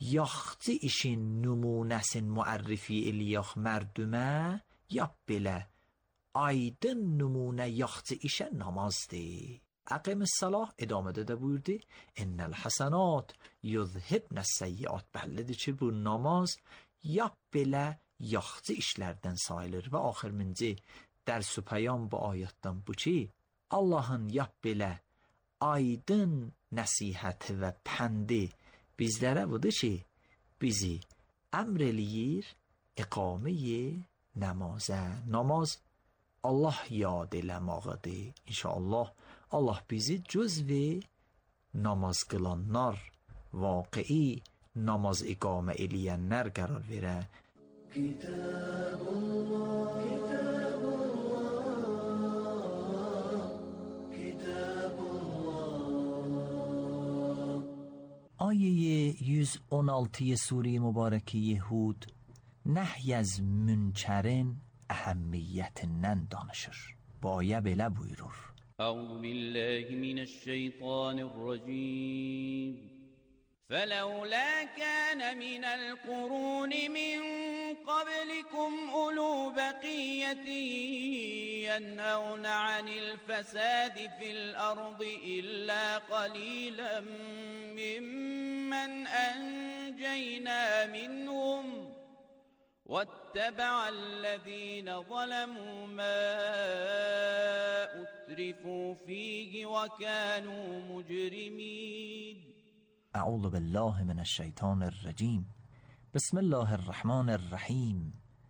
yaxçı işin nümunəsin müərrifi eləyək mərdümə, yap belə aydın nümunə yaxçı işə namazdır. Əqimi's-salah edamede de buyurdu. Ennel hasenat yuzhibne's-seyyiat. Bellidir ki bu namaz yap belə yaxçı işlərdən sayılır. Və axırıncı dərs-ü peyam bu ayətdən bu ki, Allahın yap belə aydın nəsihəti və pəndi bizlərə budur ki, bizi əmr eləyir iqaməyi namazə. Namaz Allah yad eləmağıdır. İnşallah Allah bizi cüzvi namaz qılanlar, vaqi'i namaz iqamə eləyənlər qərar verə. Kitabullah, Kitabullah, Kitabullah. Ayə yüz on altı Sure Mübarəki Hud nəhy az münkerin əhəmmiyyətindən danışır. Bu ayə belə buyurur. أعوذ بالله من الشيطان الرجيم فلولا كان من القرون من قبلكم أولو بقية ينهون عن الفساد في الأرض إلا قليلا ممن أنجينا منهم واتبع الذين ظلموا ما أترفوا فيه وكانوا مجرمين. أعوذ بالله من الشيطان الرجيم. بسم الله الرحمن الرحيم.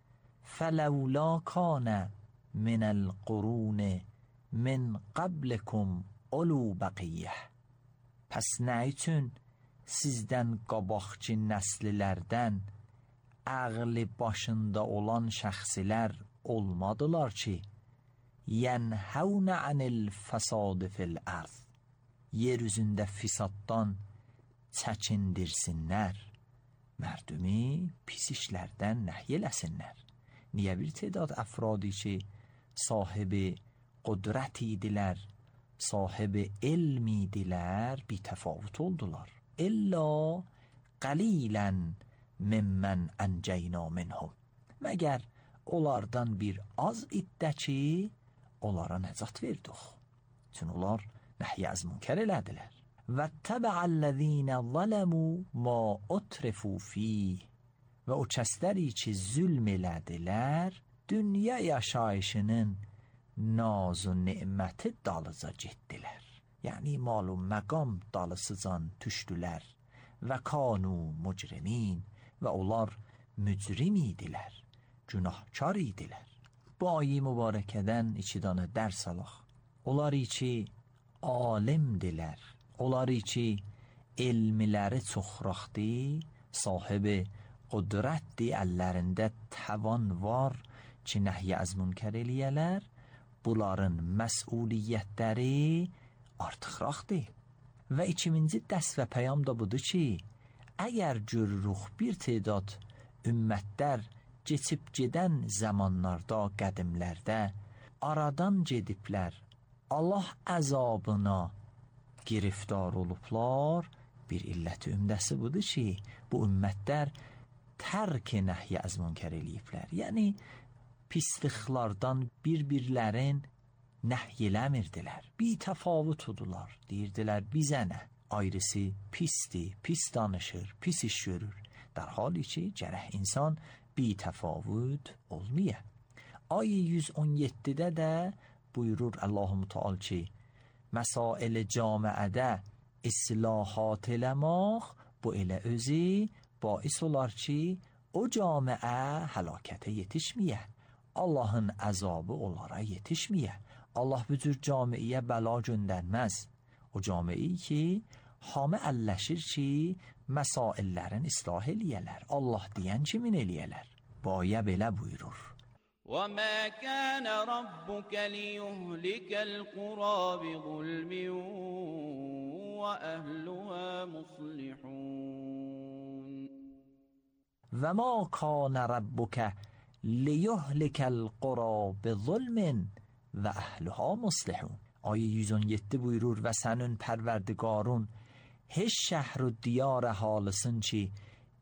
فلولا كان من القرون من قبلكم أولو بقية. پس نیتون sizdən qabaqçı nəslilərdən ağlı başında olan şəxsilər olmadılar ki, yənhəvnə anil fəsadı fil ərz, yer üzündə fisaddan çəkindirsinlər, mərdumi pis işlərdən nəhy eləsinlər. Niyə bir tədad əfradi ki, sahibi qudrət idilər, sahibi elm idilər, bitəfavut oldular. İlla qalilən mimmən əncəyna minhum. Məgər onlardan bir az iddə ki, onlara nəcat verdik. Çünki onlar nəhy az münkər elədilər. Və təbə'əl-ləzīnə zələmü ma utrifu fih. Və o kəsləri ki, zülm elədilər, dünya yaşayışının naz-ı ni'məti dalıca getdilər. Yəni, malum məqam dalısıcan düşdülər. Və kanu mücrimin. Və onlar mücrim idilər, günahkar idilər. Bu ayə mübarəkədən iki dənə dərs alaq. Onlar ki alimdilər, onlar ki elmiləri çoxraqdır, sahibi qudrətdir, əllərində təvan var ki nəhy az münkər eləyələr, bunların məsuliyyətləri artıqraqdır. Və ikinci dərs və peyam da budur ki, əgər görürük bir tədad ümmətlər keçib gedən zamanlarda, qədimlərdə aradan gediblər, Allah əzabına giriftar olublar, bir illəti ümdəsi budur ki, bu ümmətlər tərk-i nəhy az münkər eləyiblər. Yəni, pisliklardan bir-birlərin nəhy eləmirdilər, bitəfavutdular, deyirdilər bizə nə? Ayrısı pisdir, pis danışır, pis iş görür. در حالی ki gərək insan bitəfavut olmaya. Ayə yüz on yeddidə də buyurur Allah-u Teala ki, məsail camiədə islahat eləmək bu elə özü bais olar ki, o camiə həlakətə yetişməyə. Allahın əzabı onlara yetişməyə. Allah bu cür camiyə bəla göndərməz. O camiyi ki, hamı əlləşir ki, məsaillərin islah eləyələr. Allah deyən kimin eləyələr? Bu ayə belə buyurur. وَمَا كَانَ رَبُّكَ لِيُهْلِكَ الْقُرَى بِظُلْمٍ وَأَهْلُهَا مُصْلِحُونَ. وَمَا كَانَ رَبُّكَ لِيُهْلِكَ الْقُرَى بِظُلْمٍ وَأَهْلُهَا مُصْلِحُونَ. Ayə yüz on yeddi buyurur və sənin pərverdigarun heç şəhər و diyar halısın ki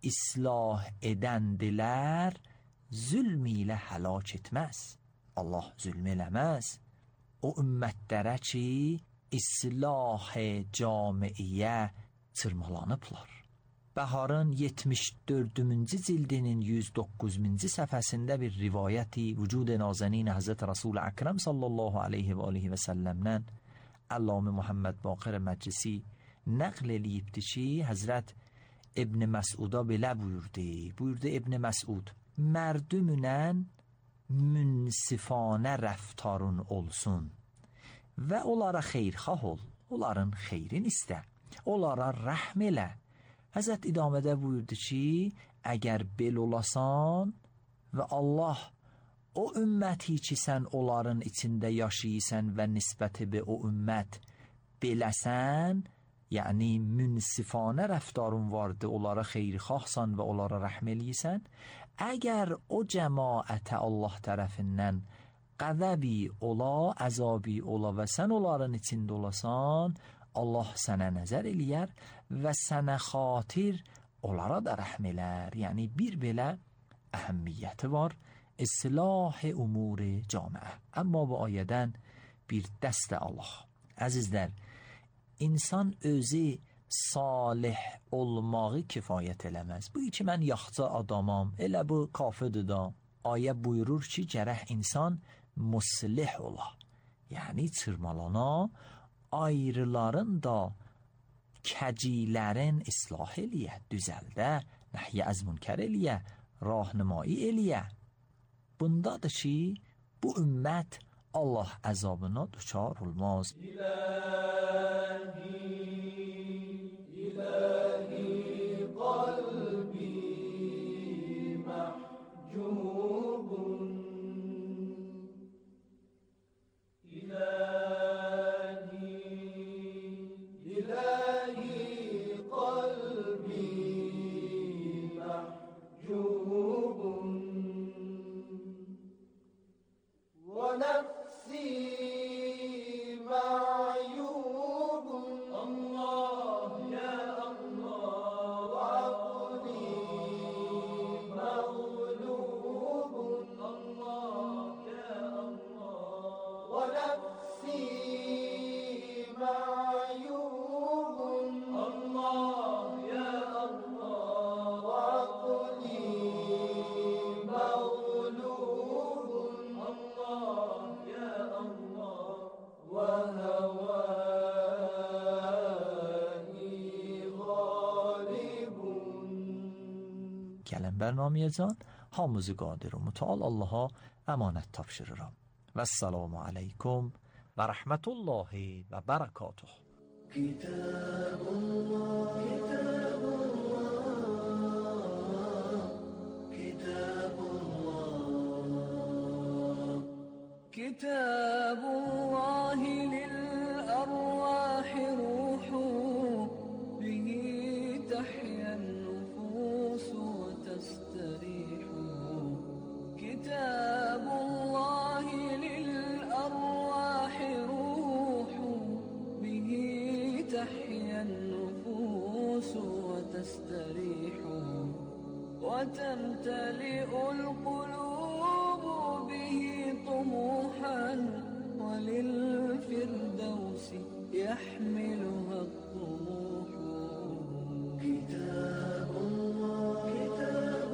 ıslah edəndirlər zülm ilə həlak etməz. Allah zülm eləməz. O ümmətlərə ki, islah camiiyə tırmalanıblar. Bəharın yetmiş dördüncü cildinin yüz doqquzuncu səfəsində bir rivayəti vücud nazenin Hazreti Resul Ekrem sallallahu aleyhi və aleyhi və səlləmdən Allame Muhammed Baqir Məclisi nəql eləyibdir ki, Həzrət İbn Məsuda belə buyurdu. Buyurdu İbn Məsud, mərdümünən münsifanə rəftarın olsun və onlara xeyrxah ol, onların xeyrin istə, onlara rəhm elə. Həzrət idamədə buyurdu ki, əgər bel olasan və Allah o ümməti ki, sən onların içində yaşayırsan və nisbəti be o ümmət beləsən, yəni münsifanə rəftarın vardı, onlara xeyrxahsan və onlara rəhm eləyirsən, əgər o cəmaətə Allah tərəfindən qəzəbi ola, əzabi ola və sən onların içində olasan, Allah sənə nəzər eləyər və sənə xatir onlara da rəhm elər. Yəni bir belə əhəmmiyyəti var, islah umur camiə. Amma bu ayədən bir dəstə Allah. Əzizlər, insan özü salih olmağı kifayət eləməz. Bu ki, mən yaxça adamam, elə bu kafirdir da. Ayə buyurur ki, gərək insan muslih ola. Yəni çırmalana, ayrıların da kəciklərin islah eləyə, düzəldə, nəhyə az münkər eləyə, rahnimai eləyə. Bundadır ki, bu ümmət Allah əzabına düçar olmaz. İlahi, ilahi qalbi mahcubun. İlahi gəlin bərnamiyəcən hamızı qadir و متعال Allaha əmanət tapşırıram. Vəssalamu aleykum və rəhmətullahi və bərəkatuh. Kitabullah, Kitabullah, Kitabullah, Kitabullah lil-arwah ruhu bihi tahya an-nufus wa tastarihu. Kitabullah lil-arwah ruhu bihi tahya an-nufus wa tastarihu wa tamtali'u al-qulub bihi طموحا وللفردوس يحملها الطموح. كتاب الله، كتاب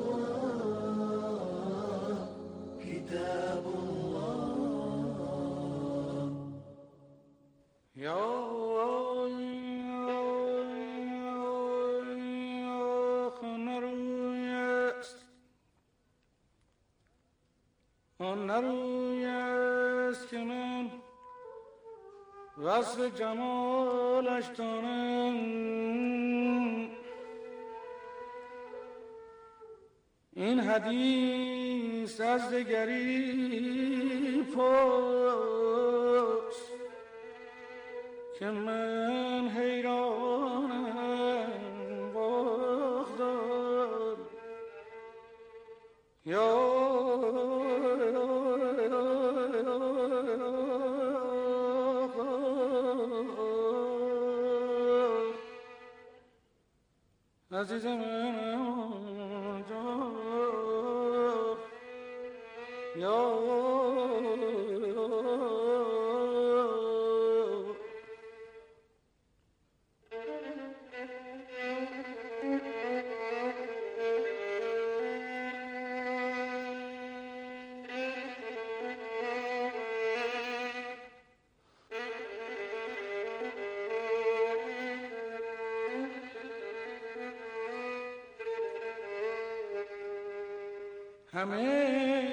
الله، كتاب الله. يا وصف جمالش دانم، این حدیث از دگری پرس که من حیرانم باغدار. یا عزیز من جان یا همه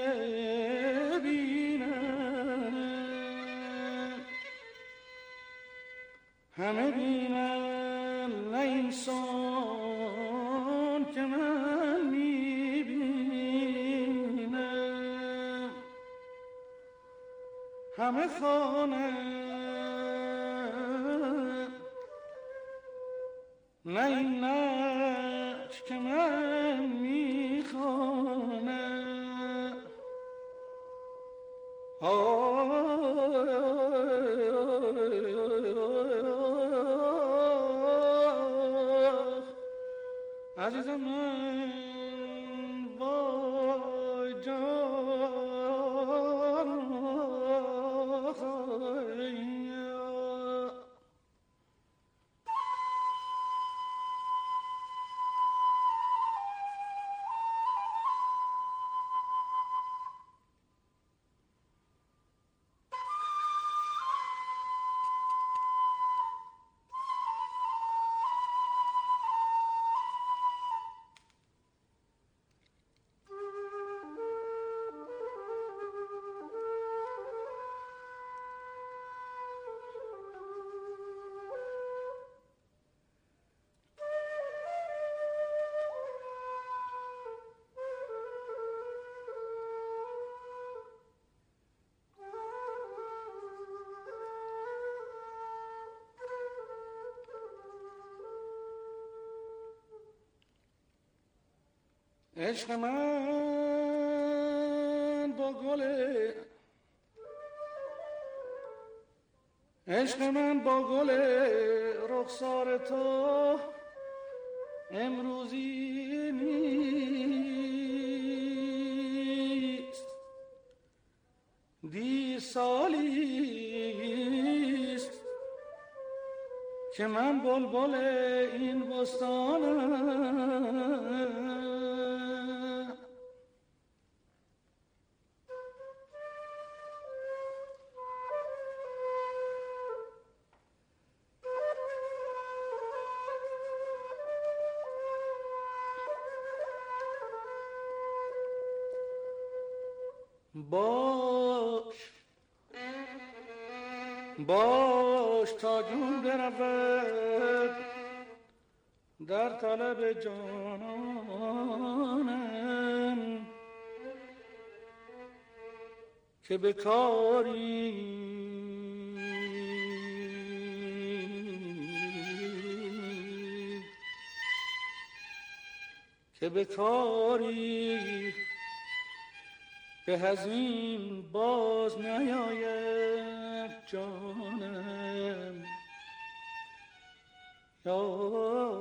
بینن همه بینن نه انسان که من میبینم همه خوانن نه این نقش که من میخوانم عزیزم من وای جان عشق من با گل عشق من با گل رخسار تو امروزی نیست دی سالیست که من بلبل این بستانم باش باش تا جون برود در طلب جانانم که بکاری که بکاری به هزین باز نیاید جانم یا